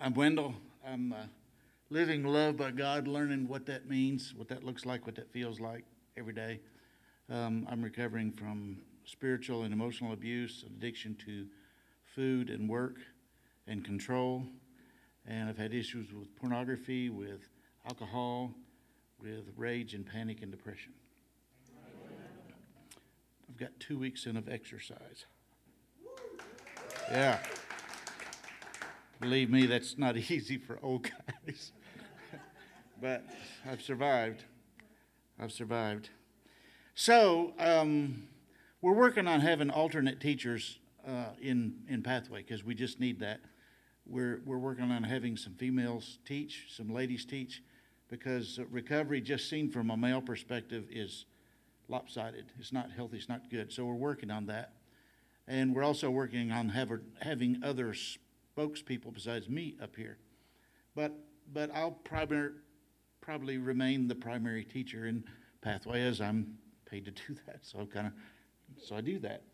I'm Wendell. I'm living love by God, learning what that means, what that looks like, what that feels like every day. I'm recovering from spiritual and emotional abuse, addiction to food and work and control. And I've had issues with pornography, with alcohol, with rage and panic and depression. I've got 2 weeks in of exercise. Yeah. Believe me, that's not easy for old guys. But I've survived. So, we're working on having alternate teachers in Pathway because we just need that. We're working on having some females teach, some ladies teach, because recovery, just seen from a male perspective, is lopsided. It's not healthy. It's not good. So we're working on that. And we're also working on having other spokespeople besides me up here. But I'll probably remain the primary teacher in Pathway as I'm paid to do that. So I do that.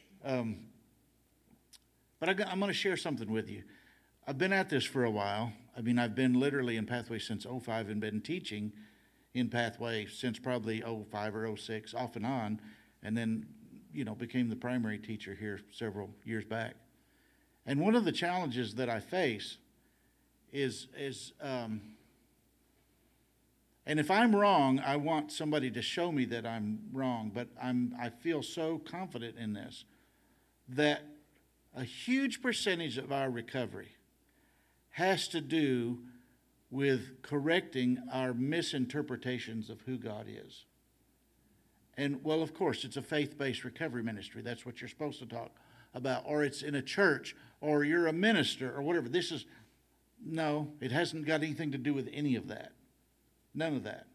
But I'm going to share something with you. I've been at this for a while. I mean, I've been literally in Pathway since '05 and been teaching in Pathway since probably '05 or '06, off and on, and then, became the primary teacher here several years back. And one of the challenges that I face is and if I'm wrong, I want somebody to show me that I'm wrong, but I feel so confident in this, that a huge percentage of our recovery has to do with correcting our misinterpretations of who God is. And, well, of course, it's a faith-based recovery ministry. That's what you're supposed to talk about. Or it's in a church, or you're a minister, or whatever. No, it hasn't got anything to do with any of that. None of that.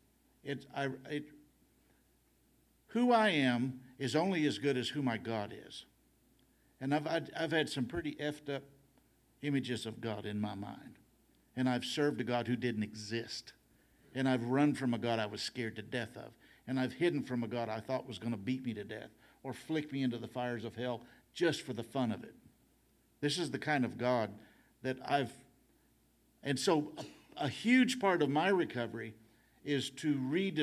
Who I am is only as good as who my God is. And I've had some pretty effed up images of God in my mind. And I've served a God who didn't exist. And I've run from a God I was scared to death of. And I've hidden from a God I thought was going to beat me to death or flick me into the fires of hell just for the fun of it. This is the kind of God that and so a huge part of my recovery is to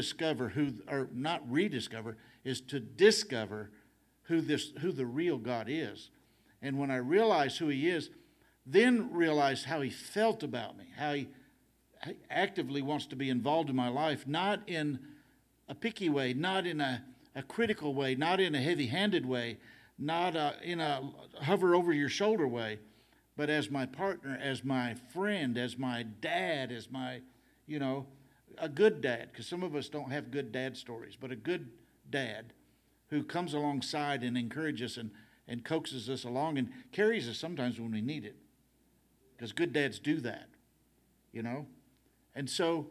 discover who the real God is. And when I realize who he is, then realize how he felt about me, how he actively wants to be involved in my life, not in a picky way, not in a critical way, not in a heavy-handed way, not in a hover over your shoulder way, but as my partner, as my friend, as my dad, as my, a good dad, because some of us don't have good dad stories, but a good dad who comes alongside and encourages and coaxes us along and carries us sometimes when we need it, because good dads do that, And so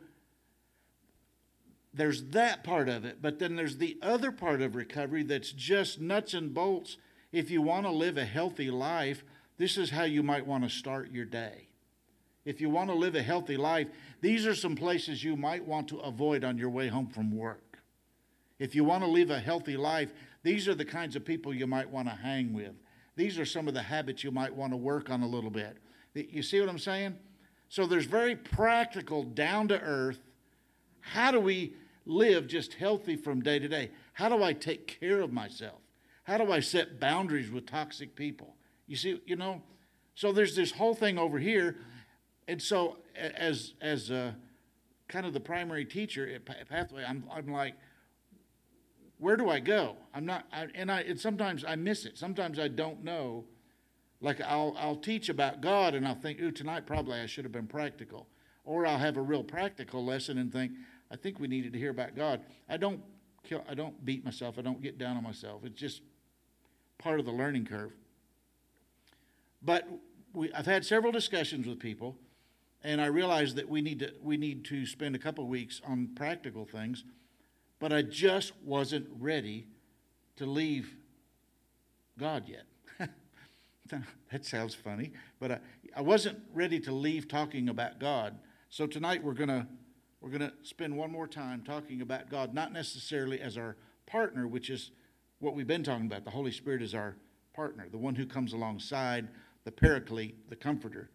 there's that part of it, but then there's the other part of recovery that's just nuts and bolts. If you want to live a healthy life, this is how you might want to start your day. If you want to live a healthy life, these are some places you might want to avoid on your way home from work. If you want to live a healthy life, these are the kinds of people you might want to hang with. These are some of the habits you might want to work on a little bit. You see what I'm saying? So there's very practical, down-to-earth, how do we live just healthy from day to day? How do I take care of myself? How do I set boundaries with toxic people? You see, so there's this whole thing over here. And so as kind of the primary teacher at Pathway, I'm like, where do I go? And sometimes I miss it. Sometimes I don't know. Like I'll teach about God and I'll think, tonight probably I should have been practical. Or I'll have a real practical lesson and think, I think we needed to hear about God. I don't beat myself. I don't get down on myself. It's just part of the learning curve. But I've had several discussions with people, and I realized that we need to spend a couple of weeks on practical things, but I just wasn't ready to leave God yet. That sounds funny, but I wasn't ready to leave talking about God. So tonight we're gonna spend one more time talking about God, not necessarily as our partner, which is what we've been talking about. The Holy Spirit is our partner, the one who comes alongside, the paraclete, the comforter.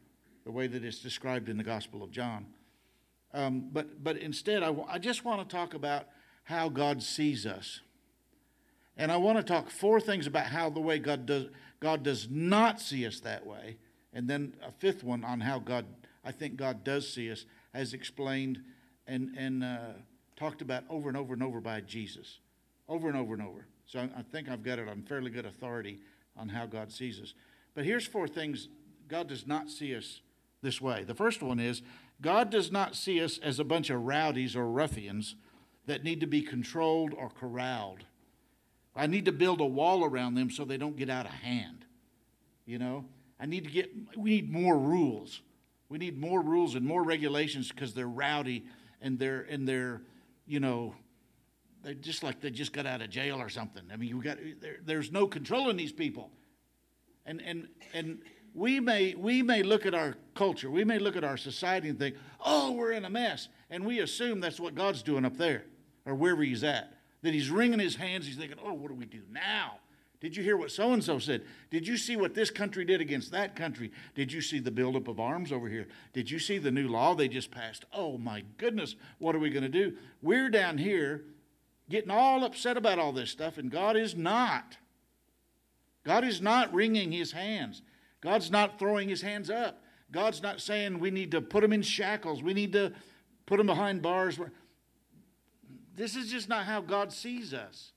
the way that it's described in the Gospel of John. But instead, I just want to talk about how God sees us. And I want to talk 4 things about how the way God does not see us that way. And then a 5th one on how I think God does see us, as explained and talked about over and over and over by Jesus. Over and over and over. So I think I've got it on fairly good authority on how God sees us. But here's 4 things God does not see us this way. The first one is, God does not see us as a bunch of rowdies or ruffians that need to be controlled or corralled. I need to build a wall around them so they don't get out of hand. You know, we need more rules. We need more rules and more regulations because they're rowdy and they're, you know, they're just like they just got out of jail or something. I mean, there's no controlling these people. And we may look at our culture, we may look at our society and think, oh, we're in a mess. And we assume that's what God's doing up there or wherever he's at. That he's wringing his hands, he's thinking, oh, what do we do now? Did you hear what so-and-so said? Did you see what this country did against that country? Did you see the buildup of arms over here? Did you see the new law they just passed? Oh, my goodness, what are we going to do? We're down here getting all upset about all this stuff, and God is not. God is not wringing his hands. God's not throwing his hands up. God's not saying we need to put them in shackles. We need to put them behind bars. This is just not how God sees us.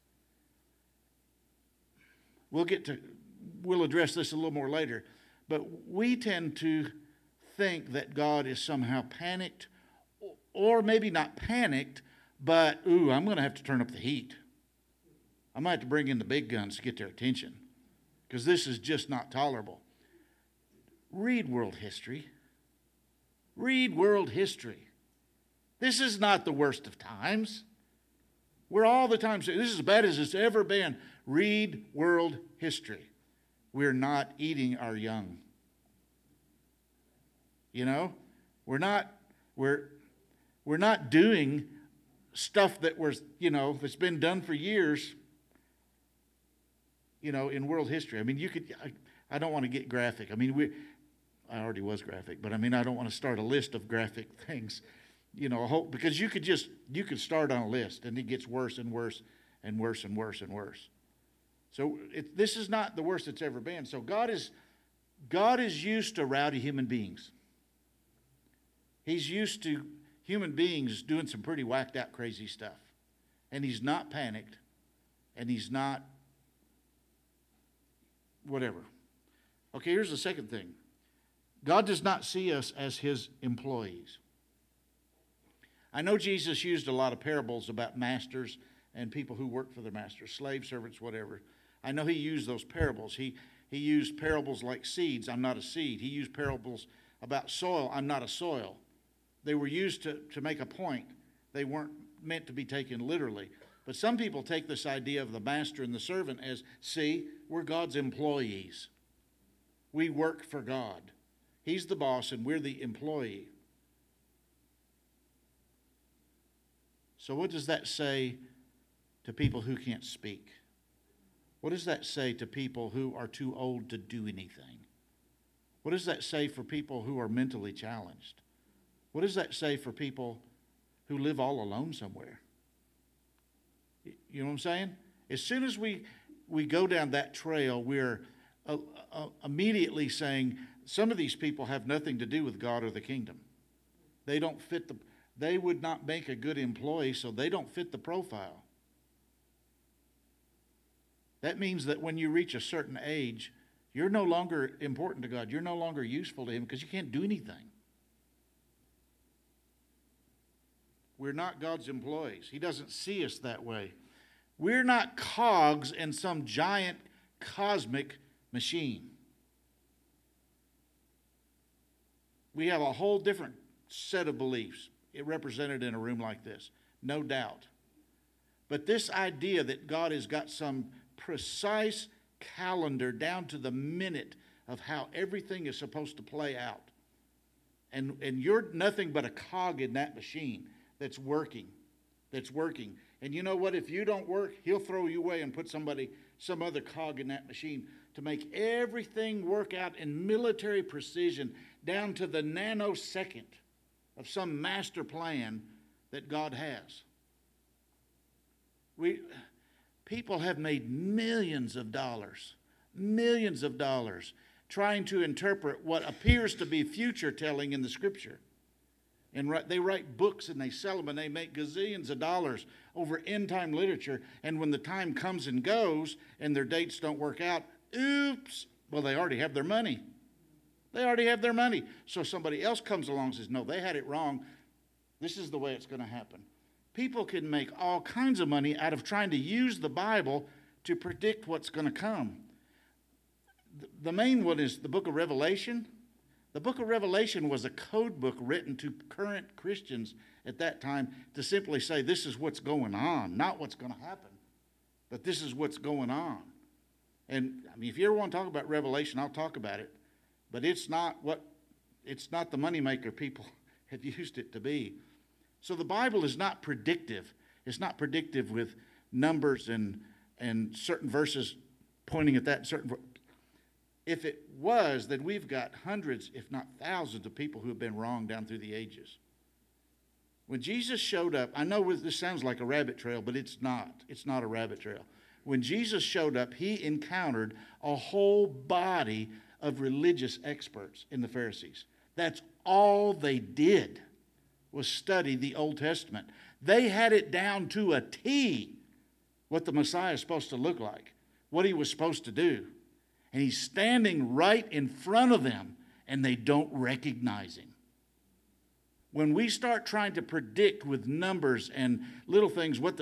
We'll address this a little more later, but we tend to think that God is somehow panicked, or maybe not panicked, but, I'm going to have to turn up the heat. I might have to bring in the big guns to get their attention, because this is just not tolerable. Read world history. Read world history. This is not the worst of times. We're all the time saying, this is as bad as it's ever been. Read world history. We're not eating our young. You know, we're not doing stuff that that's been done for years, in world history. I mean, I don't want to get graphic. I mean, I already was graphic, but I mean, I don't want to start a list of graphic things. Because you could start on a list and it gets worse and worse and worse and worse and worse. So this is not the worst it's ever been. So God is used to rowdy human beings. He's used to human beings doing some pretty whacked out crazy stuff. And he's not panicked, and he's not whatever. Okay, here's the second thing. God does not see us as his employees. I know Jesus used a lot of parables about masters and people who work for their masters, slaves, servants, whatever. I know he used those parables. He used parables like seeds, I'm not a seed. He used parables about soil, I'm not a soil. They were used to make a point. They weren't meant to be taken literally. But some people take this idea of the master and the servant as, see, we're God's employees. We work for God. He's the boss and we're the employee. So what does that say to people who can't speak? What does that say to people who are too old to do anything? What does that say for people who are mentally challenged? What does that say for people who live all alone somewhere? You know what I'm saying? As soon as we go down that trail, we're immediately saying some of these people have nothing to do with God or the kingdom. They don't fit they would not make a good employee, so they don't fit the profile. That means that when you reach a certain age, you're no longer important to God. You're no longer useful to him because you can't do anything. We're not God's employees. He doesn't see us that way. We're not cogs in some giant cosmic machine. We have a whole different set of beliefs represented in a room like this, no doubt. But this idea that God has got some precise calendar down to the minute of how everything is supposed to play out, and you're nothing but a cog in that machine that's working. And you know what? If you don't work, he'll throw you away and put some other cog in that machine to make everything work out in military precision down to the nanosecond of some master plan that God has. People have made millions of dollars trying to interpret what appears to be future telling in the Scripture. And they write books and they sell them and they make gazillions of dollars over end-time literature. And when the time comes and goes and their dates don't work out, oops, well, they already have their money. So somebody else comes along and says, no, they had it wrong. This is the way it's going to happen. People can make all kinds of money out of trying to use the Bible to predict what's going to come. The main one is the book of Revelation. The book of Revelation was a code book written to current Christians at that time to simply say this is what's going on, not what's going to happen, but this is what's going on. And I mean, if you ever want to talk about Revelation, I'll talk about it, but it's not the moneymaker people have used it to be. So the Bible is not predictive. It's not predictive with numbers and certain verses pointing at that certain. If it was, then we've got hundreds, if not thousands, of people who have been wrong down through the ages. When Jesus showed up, I know this sounds like a rabbit trail, but it's not. It's not a rabbit trail. When Jesus showed up, he encountered a whole body of religious experts in the Pharisees. That's all they did was study the Old Testament. They had it down to a T what the Messiah is supposed to look like, what he was supposed to do. And he's standing right in front of them, and they don't recognize him. When we start trying to predict with numbers and little things, we're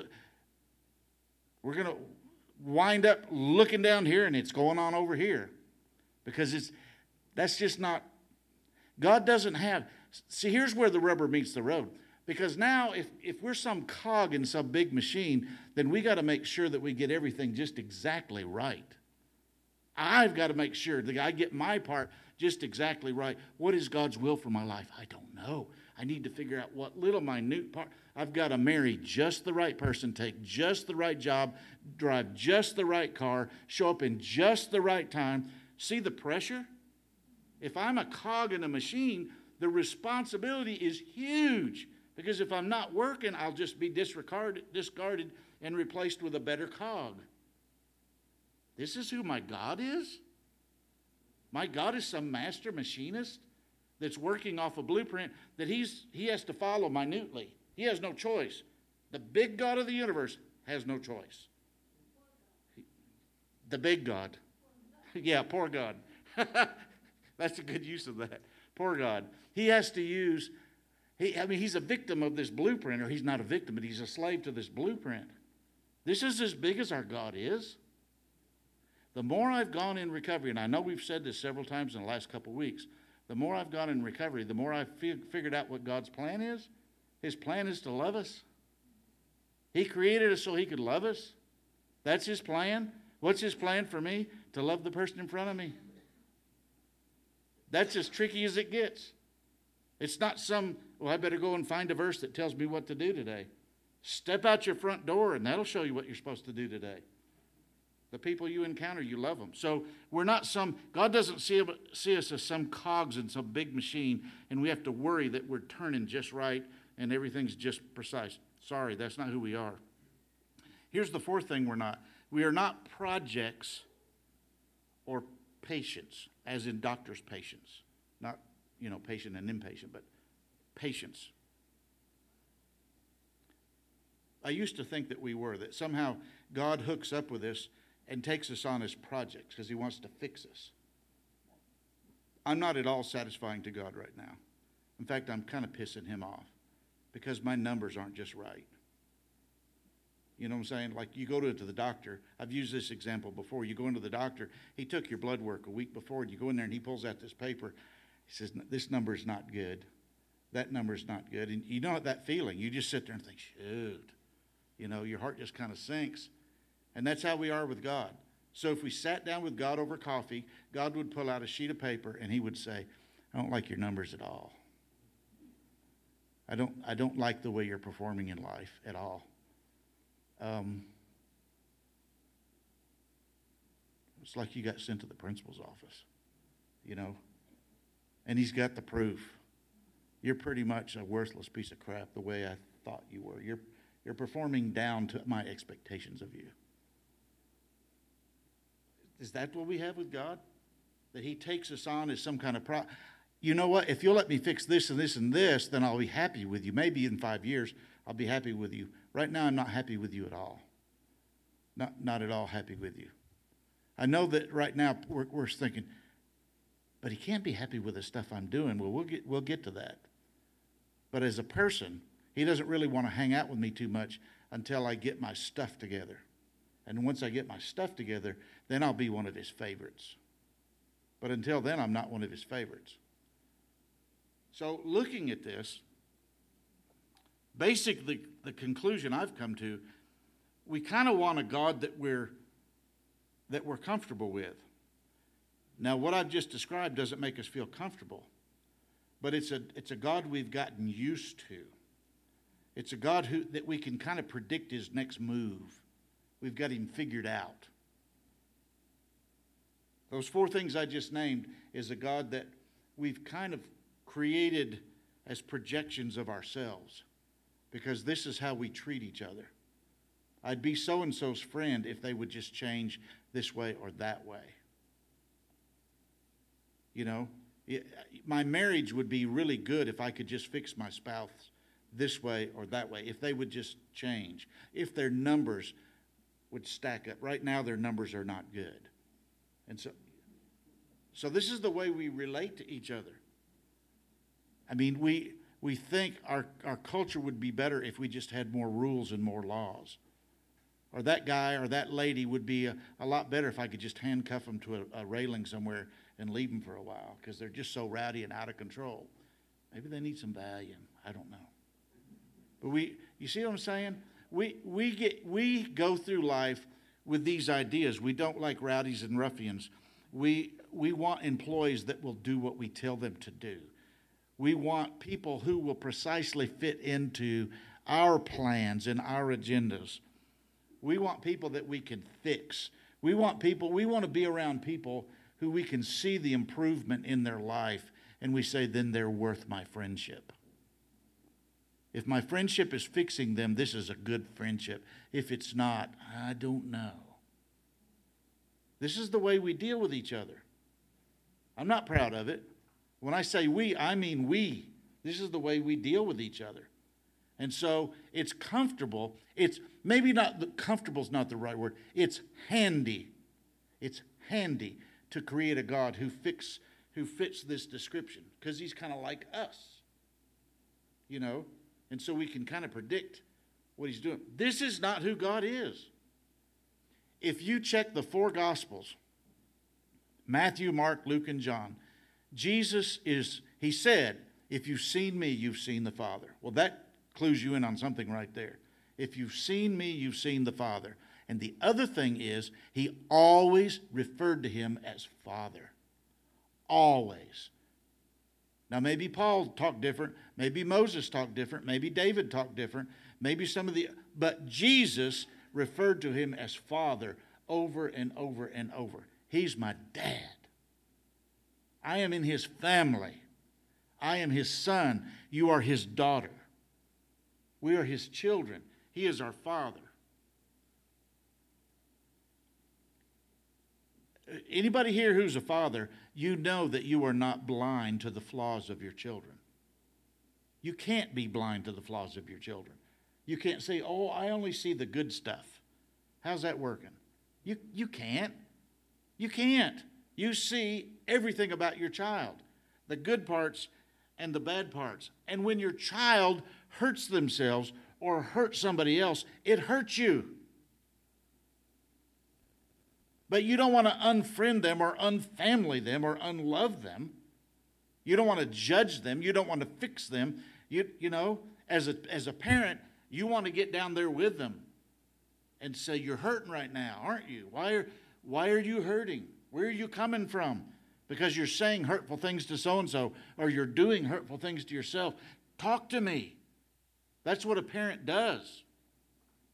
going to wind up looking down here, and it's going on over here. Because that's just not, God doesn't have, see, here's where the rubber meets the road. Because now, if we're some cog in some big machine, then we got to make sure that we get everything just exactly right. I've got to make sure that I get my part just exactly right. What is God's will for my life? I don't know. I need to figure out what little minute part. I've got to marry just the right person, take just the right job, drive just the right car, show up in just the right time. See the pressure? If I'm a cog in a machine, the responsibility is huge. Because if I'm not working, I'll just be discarded and replaced with a better cog. This is who my God is? My God is some master machinist that's working off a blueprint that he has to follow minutely. He has no choice. The big God of the universe has no choice. The big God. Yeah, poor God. That's a good use of that. Poor God. He has to use, he's a victim of this blueprint, or he's not a victim, but he's a slave to this blueprint. This is as big as our God is. The more I've gone in recovery, and I know we've said this several times in the last couple of weeks, the more I've gone in recovery, the more I've figured out what God's plan is. His plan is to love us. He created us so he could love us. That's his plan. What's his plan for me? To love the person in front of me. That's as tricky as it gets. It's not I better go and find a verse that tells me what to do today. Step out your front door and that'll show you what you're supposed to do today. The people you encounter, you love them. So we're not God doesn't see us as some cogs in some big machine, and we have to worry that we're turning just right and everything's just precise. Sorry, that's not who we are. Here's the fourth thing we're not. We are not projects or patients, as in doctor's patients. Not, patient and impatient, but patients. I used to think that we were, that somehow God hooks up with us and takes us on as projects because he wants to fix us. I'm not at all satisfying to God right now. In fact, I'm kind of pissing him off because my numbers aren't just right. You know what I'm saying? Like you go to the doctor. I've used this example before. You go into the doctor. He took your blood work a week before. And you go in there and he pulls out this paper. He says, this number's not good. That number's not good. And you know that feeling. You just sit there and think, shoot. Your heart just kind of sinks. And that's how we are with God. So if we sat down with God over coffee, God would pull out a sheet of paper and he would say, I don't like your numbers at all. I don't like the way you're performing in life at all. It's like you got sent to the principal's office, and he's got the proof. You're pretty much a worthless piece of crap the way I thought you were. You're performing down to my expectations of you. Is that what we have with God? That he takes us on as some kind of you know what? If you'll let me fix this and this and this, then I'll be happy with you. Maybe in 5 years, I'll be happy with you. Right now, I'm not happy with you at all. Not at all happy with you. I know that right now we're thinking, but he can't be happy with the stuff I'm doing. Well, we'll get to that. But as a person, he doesn't really want to hang out with me too much until I get my stuff together. And once I get my stuff together, then I'll be one of his favorites. But until then, I'm not one of his favorites. So looking at this, basically the conclusion I've come to, we kind of want a God that we're comfortable with. Now, what I've just described doesn't make us feel comfortable, but it's a God we've gotten used to. It's a God that we can kind of predict his next move. We've got him figured out. Those 4 things I just named is a God that we've kind of created as projections of ourselves, because this is how we treat each other. I'd be so-and-so's friend if they would just change this way or that way. You know, my marriage would be really good if I could just fix my spouse this way or that way, if they would just change, if their numbers would stack up. Right now, their numbers are not good. And so this is the way we relate to each other. I mean, we think our culture would be better if we just had more rules and more laws. Or that guy or that lady would be a lot better if I could just handcuff them to a railing somewhere and leave them for a while, because they're just so rowdy and out of control. Maybe they need some Valium. I don't know. But you see what I'm saying? We go through life with these ideas. We don't like rowdies and ruffians. We want employees that will do what we tell them to do. We want people who will precisely fit into our plans and our agendas. We want people that we can fix. We want to be around people who we can see the improvement in their life, and we say, then they're worth my friendship. If my friendship is fixing them, this is a good friendship. If it's not, I don't know. This is the way we deal with each other. I'm not proud of it. When I say we, I mean we. This is the way we deal with each other. And so it's comfortable. It's maybe not, comfortable is not the right word. It's handy. It's handy to create a God who fits this description, because he's kind of like us. You know? And so we can kind of predict what he's doing. This is not who God is. If you check the 4 Gospels, Matthew, Mark, Luke, and John, he said, if you've seen me, you've seen the Father. Well, that clues you in on something right there. If you've seen me, you've seen the Father. And the other thing is, he always referred to him as Father. Always. Now, maybe Paul talked different. Maybe Moses talked different. Maybe David talked different. Maybe but Jesus referred to him as Father over and over and over. He's my dad. I am in his family. I am his son. You are his daughter. We are his children. He is our Father. Anybody here who's a father, you know that you are not blind to the flaws of your children. You can't be blind to the flaws of your children. You can't say, oh, I only see the good stuff. How's that working? You can't. You can't. You see everything about your child, the good parts and the bad parts. And when your child hurts themselves or hurts somebody else, it hurts you. But you don't want to unfriend them or unfamily them or unlove them. You don't want to judge them. You don't want to fix them. You know, as a parent, you want to get down there with them and say, you're hurting right now, aren't you? Why are you hurting? Where are you coming from? Because you're saying hurtful things to so-and-so, or you're doing hurtful things to yourself. Talk to me. That's what a parent does.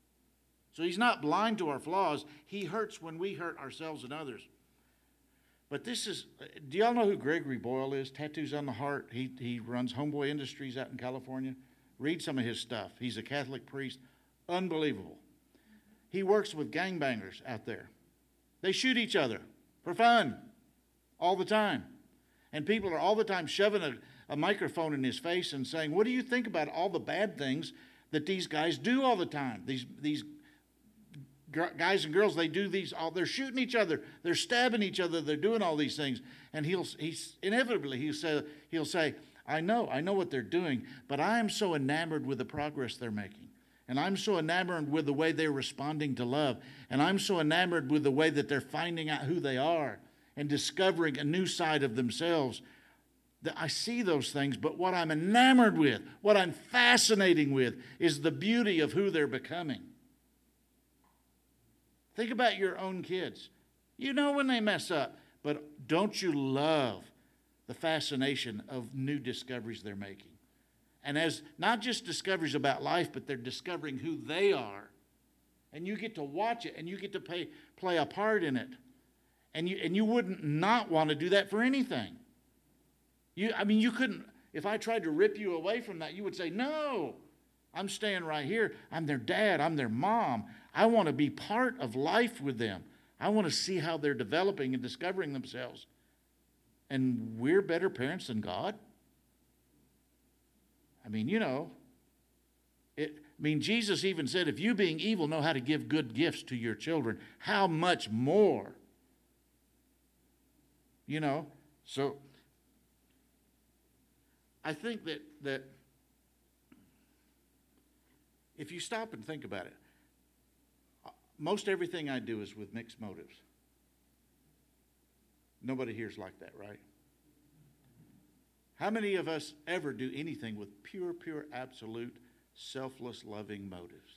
So he's not blind to our flaws. He hurts when we hurt ourselves and others. But this is, do y'all know who Gregory Boyle is? Tattoos on the Heart. He runs Homeboy Industries out in California. Read some of his stuff. He's a Catholic priest. Unbelievable. He works with gangbangers out there. They shoot each other for fun all the time. And people are all the time shoving a microphone in his face and saying, what do you think about all the bad things that these guys do all the time? These guys and girls, they do these, they're shooting each other, they're stabbing each other, they're doing all these things. And he's inevitably, he'll say, I know what they're doing, but I am so enamored with the progress they're making. And I'm so enamored with the way they're responding to love. And I'm so enamored with the way that they're finding out who they are and discovering a new side of themselves. That I see those things, but what I'm enamored with, what I'm fascinating with, is the beauty of who they're becoming. Think about your own kids. You know when they mess up, but don't you love the fascination of new discoveries they're making? And as not just discoveries about life, but they're discovering who they are. And you get to watch it, and you get to play a part in it. And you wouldn't not want to do that for anything. You couldn't, if I tried to rip you away from that, you would say, no, I'm staying right here. I'm their dad. I'm their mom. I want to be part of life with them. I want to see how they're developing and discovering themselves. And we're better parents than God? Jesus even said, if you being evil know how to give good gifts to your children, how much more? So I think that if you stop and think about it, most everything I do is with mixed motives. Nobody here's like that, right? How many of us ever do anything with pure, absolute, selfless, loving motives?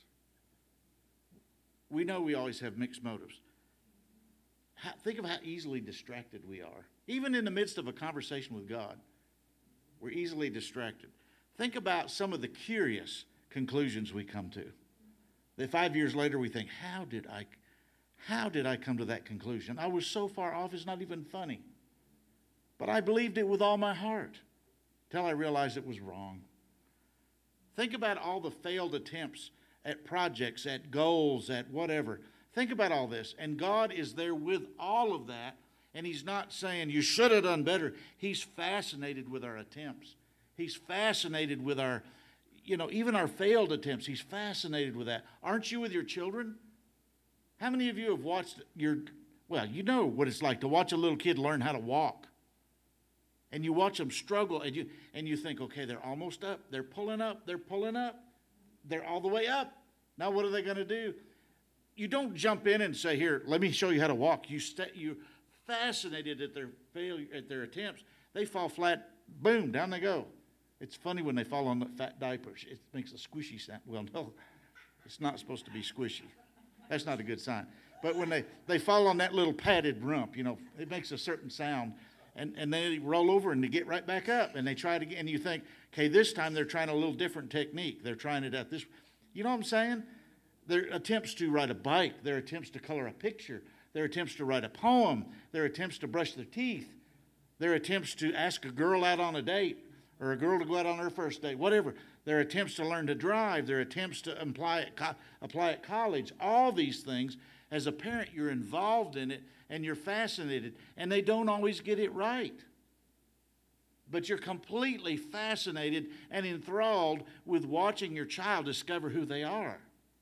We know we always have mixed motives. Think of how easily distracted we are. Even in the midst of a conversation with God, we're easily distracted. Think about some of the curious conclusions we come to. That 5 years later we think, how did I come to that conclusion? I was so far off, it's not even funny. But I believed it with all my heart till I realized it was wrong. Think about all the failed attempts at projects, at goals, at whatever. Think about all this. And God is there with all of that. And he's not saying you should have done better. He's fascinated with our attempts. He's fascinated with our, even our failed attempts. He's fascinated with that. Aren't you with your children? How many of you have watched you know what it's like to watch a little kid learn how to walk. And you watch them struggle and you think, okay, they're almost up. They're pulling up. They're pulling up. They're all the way up. Now what are they going to do? You don't jump in and say, here, let me show you how to walk. You're fascinated at their failure, at their attempts. They fall flat, boom, down they go. It's funny when they fall on the fat diapers. It makes a squishy sound. Well, no, it's not supposed to be squishy. That's not a good sign. But when they fall on that little padded rump, it makes a certain sound. And then they roll over and they get right back up. And they try it again. And you think, okay, this time they're trying a little different technique. They're trying it at this. You know what I'm saying? Their attempts to ride a bike. Their attempts to color a picture. Their attempts to write a poem. Their attempts to brush their teeth. Their attempts to ask a girl out on a date. Or a girl to go out on her first date. Whatever. Their attempts to learn to drive. Their attempts to apply at college. All these things. As a parent, you're involved in it. And you're fascinated. And they don't always get it right. But you're completely fascinated and enthralled with watching your child discover who they are.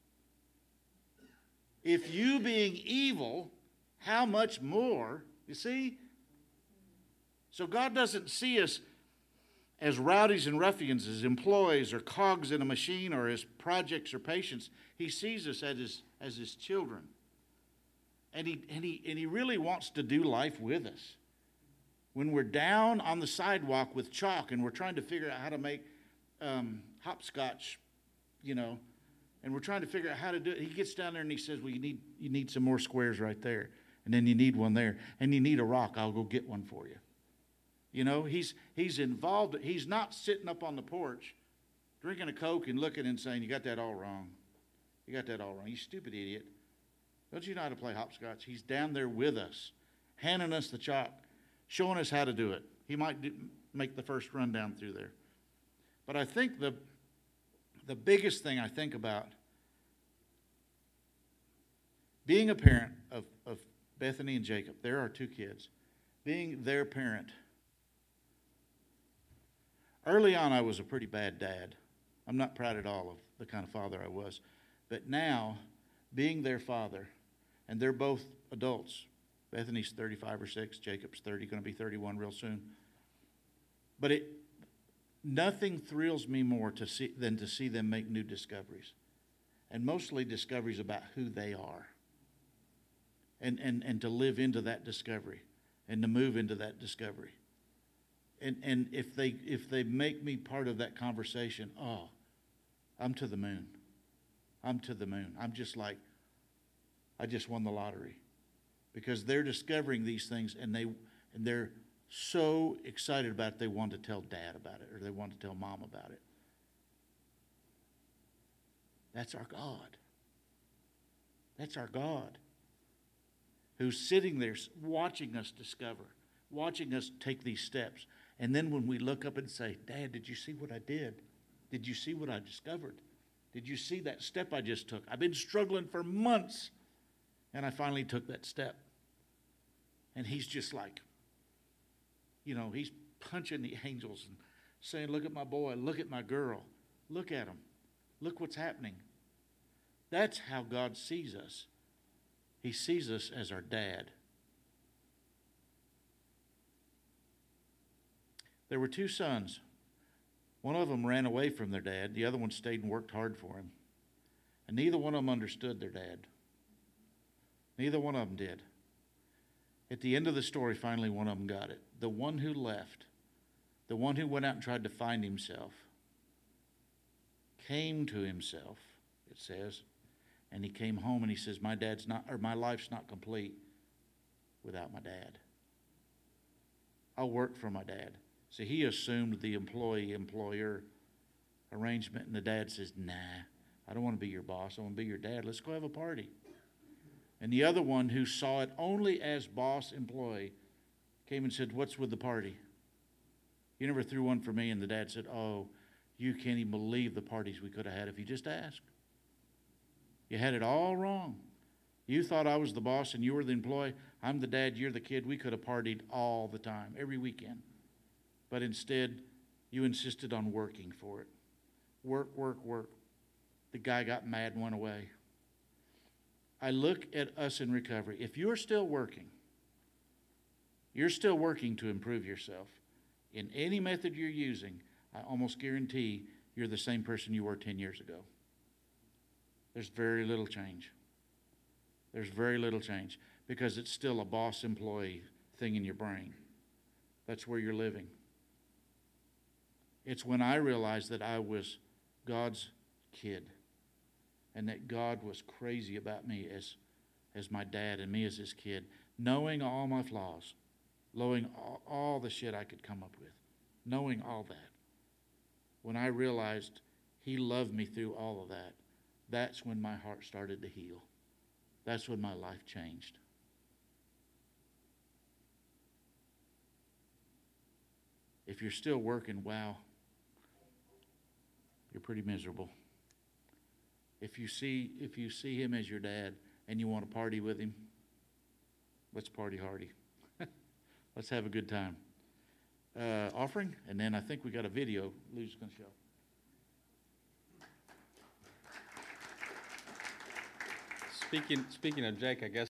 If you being evil, how much more, you see? So God doesn't see us as rowdies and ruffians, as employees or cogs in a machine or as projects or patients. He sees us as his children. And he really wants to do life with us. When we're down on the sidewalk with chalk and we're trying to figure out how to make hopscotch, and we're trying to figure out how to do it, he gets down there and he says, well, you need some more squares right there. And then you need one there. And you need a rock. I'll go get one for you. He's involved. He's not sitting up on the porch drinking a Coke and looking and saying, you got that all wrong. You got that all wrong. You stupid idiot. Don't you know how to play hopscotch? He's down there with us, handing us the chalk showing us how to do it. He might make the first run down through there. But I think the biggest thing I think about being a parent of Bethany and Jacob, there are 2 kids, being their parent. Early on, I was a pretty bad dad. I'm not proud at all of the kind of father I was. But now, being their father, and they're both adults. Bethany's 35 or 6, Jacob's 30, going to be 31 real soon. But nothing thrills me more than to see them make new discoveries. And mostly discoveries about who they are. And to live into that discovery. And to move into that discovery. And if they make me part of that conversation, oh, I'm to the moon. I'm to the moon. I'm just like, I just won the lottery. Because they're discovering these things, and they're so excited about it, they want to tell Dad about it, or they want to tell Mom about it. That's our God. That's our God, who's sitting there watching us discover, watching us take these steps. And then when we look up and say, Dad, did you see what I did? Did you see what I discovered? Did you see that step I just took? I've been struggling for months, and I finally took that step. And he's just like, he's punching the angels and saying, look at my boy, look at my girl, look at him, look what's happening. That's how God sees us. He sees us as our dad. There were 2 sons. One of them ran away from their dad. The other one stayed and worked hard for him. And neither one of them understood their dad. Neither one of them did. At the end of the story, finally one of them got it. The one who left, the one who went out and tried to find himself, came to himself, it says, and he came home and he says, my life's not complete without my dad. I'll work for my dad. So he assumed the employee-employer arrangement, and the dad says, nah, I don't want to be your boss. I want to be your dad. Let's go have a party. And the other one, who saw it only as boss-employee, came and said, what's with the party? You never threw one for me. And the dad said, oh, you can't even believe the parties we could have had if you just asked. You had it all wrong. You thought I was the boss and you were the employee. I'm the dad, you're the kid. We could have partied all the time, every weekend. But instead, you insisted on working for it. Work, work, work. The guy got mad and went away. I look at us in recovery. If you're still working to improve yourself in any method you're using, I almost guarantee you're the same person you were 10 years ago. There's very little change. There's very little change because it's still a boss-employee thing in your brain. That's where you're living. It's when I realized that I was God's kid and that God was crazy about me as my dad and me as his kid, knowing all my flaws, knowing all the shit I could come up with, knowing all that. When I realized he loved me through all of that, that's when my heart started to heal. That's when my life changed. If you're still working, wow, you're pretty miserable. If you see him as your dad and you want to party with him, let's party hardy. Let's have a good time. Offering, and then I think we got a video Lou's going to show. Speaking of Jake, I guess